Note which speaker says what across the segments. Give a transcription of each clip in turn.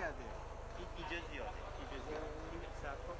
Speaker 1: اینجا زیاده این سرکا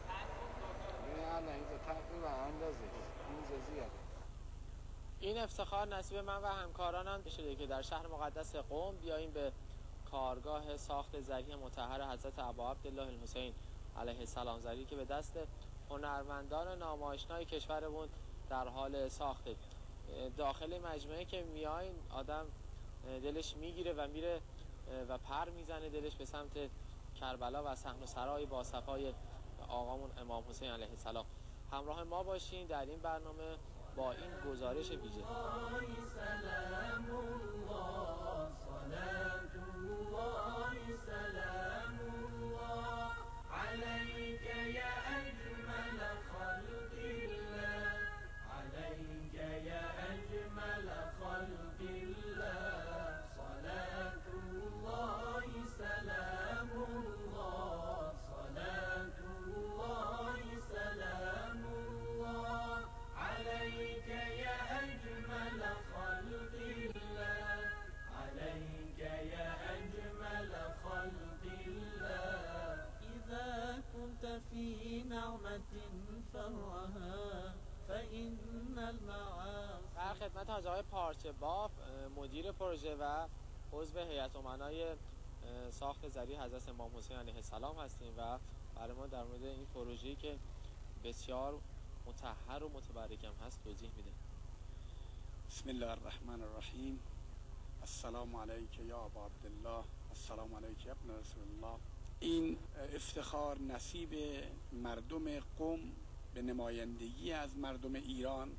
Speaker 2: نه اینجا تقریبا اندازه اینجا زیاده.
Speaker 3: این افتخار نصیب من و همکارانم شده که در شهر مقدس قم بیاییم به کارگاه ساخت ذریح مطهر حضرت ابا عبدالله الحسین علیه السلام، ذریحی که به دست هنرمندان ناماشنای کشورمون در حال ساخته. داخل مجموعه که میاین آدم دلش میگیره و میره و پر میزنه دلش به سمت کربلا و صحن و سرای با صفای آقامون امام حسین علیه السلام. همراه ما باشین در این برنامه با این گزارش ویژه.
Speaker 4: سلام الله صلاة الله سلام الله عليك يا أجمل خلق الله عليك يا أجمل خلق الله صلاة الله سلام الله صلاة الله سلام الله عليك يا أجمل خلق الله عليك يا أجمل خلق الله إذا كنت في نعمة فرها فإن المعاصي.
Speaker 3: در خدمت حاج آقای پارچه باف مدیر پروژه و عضو هیئت امنای ساخت ذریح حضرت امام حسین علیه السلام هستیم و برای ما در مورد این پروژه‌ای که بسیار مطهر و متبرکم هست توضیح میده.
Speaker 5: بسم الله الرحمن الرحیم. السلام علیک یا ابا عبدالله، السلام علیک یا ابن رسول الله. این افتخار نصیب مردم قم به نمایندگی از مردم ایران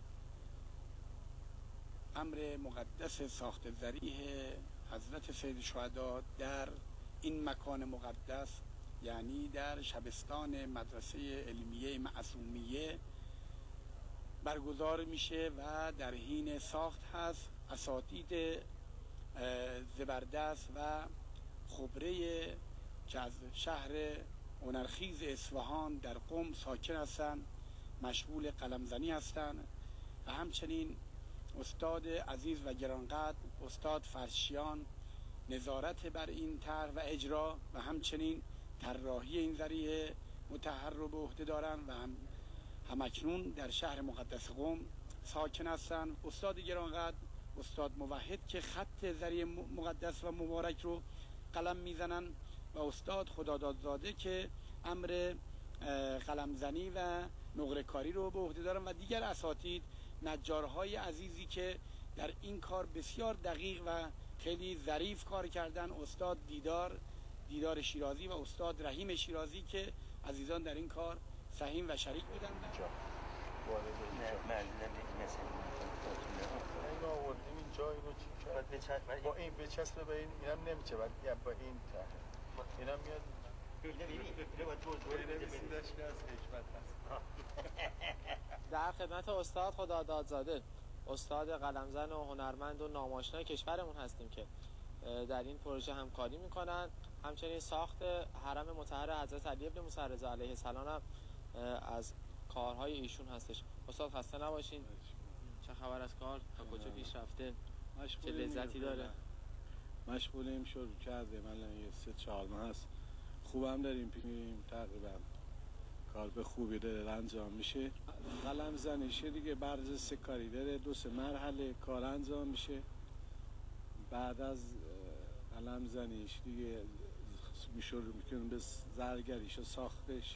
Speaker 5: امر مقدس ساخت ذریح حضرت سید شهدا در این مکان مقدس، یعنی در شبستان مدرسه علمیه معصومیه برگزار میشه و در حین ساخت هست. اساتید زبردست و خبره که از شهر هنرخیز اصفهان در قم ساکن هستند مشغول قلمزنی هستند و همچنین استاد عزیز و گرانقدر استاد فرشیان نظارت بر این طرح و اجرا و همچنین طراحی این ذریح مطهر رو به عهده دارند و همکنون در شهر مقدس قم ساکن هستند. استاد گرانقدر استاد موحد که خط ذریح مقدس و مبارک رو قلم میزنن و استاد خدادادزاده که امر قلمزنی و نقره کاری رو به عهده دارن و دیگر اساتید نجارهای عزیزی که در این کار بسیار دقیق و خیلی ظریف کار کردن. استاد دیدار شیرازی و استاد رحیم شیرازی که عزیزان در این کار سهیم و شریک بودن.
Speaker 2: اینو آوردیم اینجا، اینو چی کرد؟ با این بچسبه به این، اینم نمیشه بعد با این ته اینم میاد اینو باید بزرگ که از حکمت هست.
Speaker 3: در خدمت استاد خدادادزاده استاد قلمزن و هنرمند و ناماشنای کشورمون هستیم که در این پروژه همکاری میکنن. همچنین ساخت حرم مطهر حضرت علی ابن موسی رضا علیه السلام هم از کارهای ایشون هستش. استاد خسته نباشین. چه خبر از کار؟ تا کجا پیش رفته؟ چه لذتی داره؟
Speaker 6: مشغولیم، شروع کرده من یه 3-4 ماه هست. خوبم داریم میریم، تقریبا کار به خوبی داره انجام میشه. قلم زنیشه دیگه برجسته کاری داره، 2-3 مرحله کار انجام میشه. بعد از قلم زنیش دیگه شروع میکنیم به زرگریش و ساختش.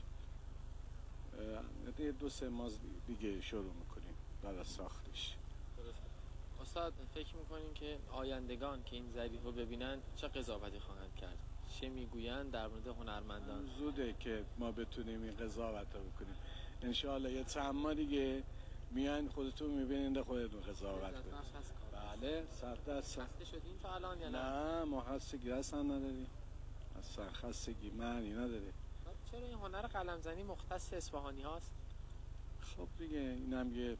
Speaker 6: 2-3 ماه دیگه شروع میکنیم برای ساختش.
Speaker 3: استاد فکر میکنین که آیندگان که این ذریح رو ببینن چه قضاوتی خواهند کرد؟ چه میگویند در مورد هنرمندان؟
Speaker 6: زوده که ما بتونیم این قضاوت رو بکنیم. انشاءالله یه چند ماه دیگه میان خودتون میبینید خودتون قضاوت کنید. بله 100%.
Speaker 3: خسته شدین تا الان یا نه؟
Speaker 6: نه ما خستگی اصلا نداریم، اصلا خستگی معنی نداره.
Speaker 3: چرا این هنر قلمزنی مختص اصفهانی هاست؟
Speaker 6: خب دیگه اینم یه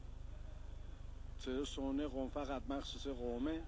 Speaker 6: سونه قم فقط مخصوص قومه.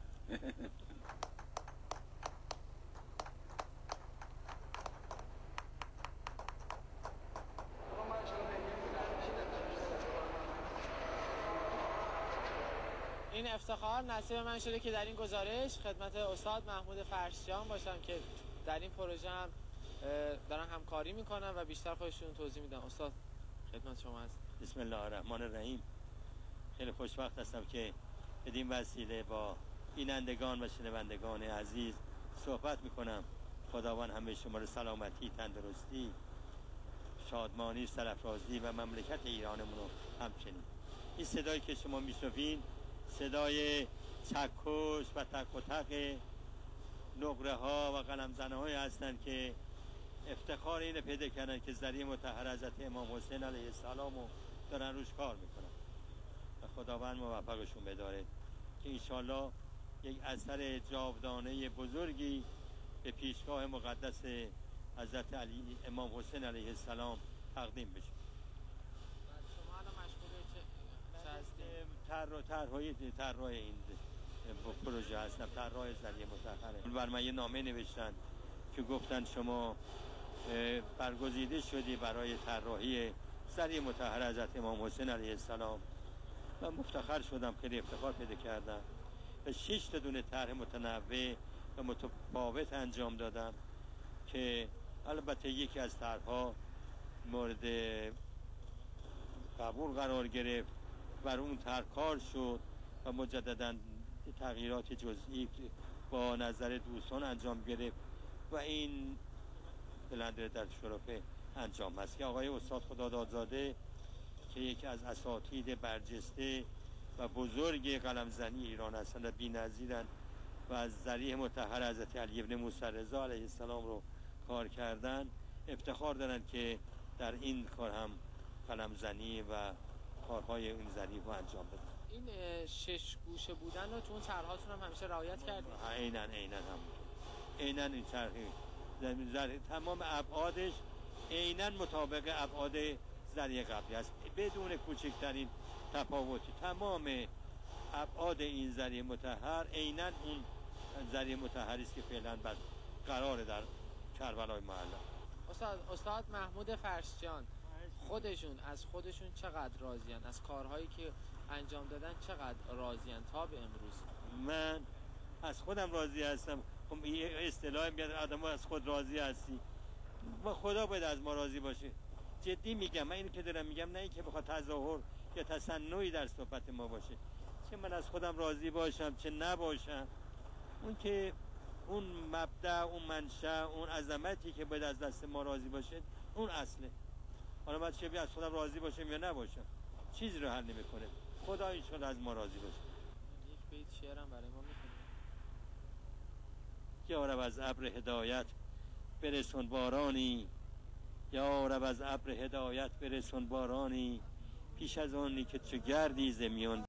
Speaker 3: این افتخار نصیب من شده که در این گزارش خدمت استاد محمود فرشیان باشم که در این پروژه هم دارن همکاری میکنن و بیشتر خودشون توضیح میدن. استاد خدمت شما هست.
Speaker 7: بسم الله الرحمن الرحیم. خیلی خوشوقت هستم که بدین وسیله با بینندگان و شنوندگان عزیز صحبت میکنم. خداوند همه شما رو سلامتی، تندرستی، شادمانی، سرافرازی و مملکت ایرانمون رو همچنین. این صدایی که شما میشنوین صدای چکش و تق و تق نقره ها و قلم زنه های هستند که افتخار اینو پیدا کردن که ذریع مطهر حضرت امام حسین علیه السلام رو دارن روش کار میکنن و خداوند موفقشون بداره که انشالله یک اثر جاودانه بزرگی به پیشگاه مقدس حضرت علی امام حسین علیه السلام تقدیم بشه.
Speaker 3: شما الان مشغول چه
Speaker 7: طراح این پروژه هستم، طراح ذریع مطهره. بر من یه نامه نوشتن که گفتن شما برگزیده شدی برای طراحی ذریع مطهر حضرت امام حسین علیه السلام. من مفتخر شدم، خیلی افتخار پیدا کردم و 6 تا دونه طرح متنوع و متفاوت انجام دادم که البته یکی از طرح‌ها مورد قبول قرار گرفت، بر اون طرح کار شد و مجددا تغییرات جزئی با نظر دوستان انجام گرفت و این بلند در شرف انجام هست که آقای استاد خدادادزاده که یکی از اساتید برجسته و بزرگ قلمزنی ایران هستند و بی‌نظیرند و از ذریع مطهر حضرت علی ابن موسی رضا علیه السلام رو کار کردن، افتخار دارن که در این کار هم قلمزنی و کارهای این ذریع رو انجام بدن.
Speaker 3: این 6 گوشه بودن رو تو اون طرحاتون هم همیشه رعایت کردید؟
Speaker 7: عیناً همونطور. عیناً این طرح تمام ابعادش عیناً مطابق ابعاد ذریع قبلی است، بدون کوچکترین تفاوتی. تمام ابعاد این ذریع مطهر عیناً اون ذریع مطهری است که فعلا قرار در کربلای معلی.
Speaker 3: استاد محمود فرشجان از خودشون چقدر راضی‌اند؟ از کارهایی که انجام دادن چقدر راضی‌اند تا به امروز؟
Speaker 7: من از خودم راضی هستم. خب یه اصطلاحی میاد آدم از خود راضی هستی و خدا باید از ما راضی باشه. جدی میگم، من اینو که دارم میگم نه اینکه بخواد تظاهر یا تصنعی در صحبت ما باشه. چه من از خودم راضی باشم چه نباشم، اون که اون مبدأ، اون منشأ، اون عظمتی که باید از دست ما راضی باشه اون اصله. حالا من چه از خودم راضی باشم یا نباشم چیزی رو حل نمیکنه. خدا انشالله از ما راضی باشه.
Speaker 3: یک بیت شعرم برای ما میخونید؟
Speaker 7: یا رب از ابر هدایت برسون بارانی، یا رب از ابر هدایت برسون بارانی، پیش از آنی که چو گردی ز میان